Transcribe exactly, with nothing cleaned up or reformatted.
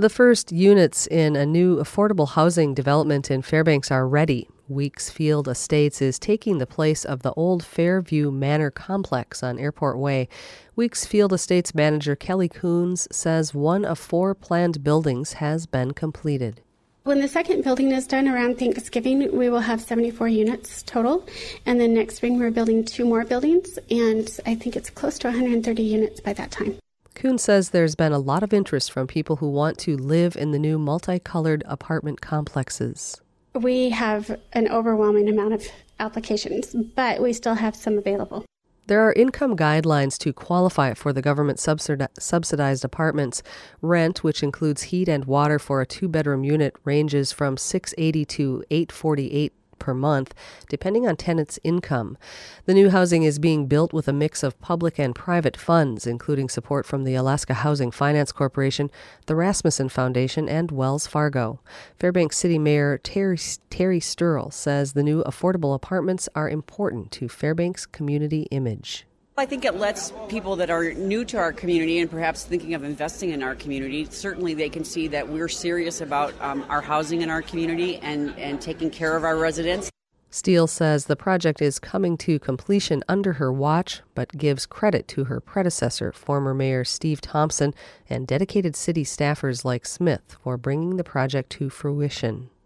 The first units in a new affordable housing development in Fairbanks are ready. Weeks Field Estates is taking the place of the old Fairview Manor complex on Airport Way. Weeks Field Estates manager Kelly Coons says one of four planned buildings has been completed. When the second building is done around Thanksgiving, we will have seventy-four units total. And then next spring, we're building two more buildings, and I think it's close to one hundred thirty units by that time. Kuhn says there's been a lot of interest from people who want to live in the new multicolored apartment complexes. We have an overwhelming amount of applications, but we still have some available. There are income guidelines to qualify for the government subsidi- subsidized apartments. Rent, which includes heat and water for a two-bedroom unit, ranges from six hundred eighty dollars to eight hundred forty-eight dollars per month, depending on tenants' income. The new housing is being built with a mix of public and private funds, including support from the Alaska Housing Finance Corporation, the Rasmussen Foundation, and Wells Fargo. Fairbanks City Mayor Terry, Terry Sturl says the new affordable apartments are important to Fairbanks' community image. I think it lets people that are new to our community and perhaps thinking of investing in our community, certainly they can see that we're serious about um, our housing in our community and, and taking care of our residents. Steele says the project is coming to completion under her watch, but gives credit to her predecessor, former Mayor Steve Thompson, and dedicated city staffers like Smith for bringing the project to fruition.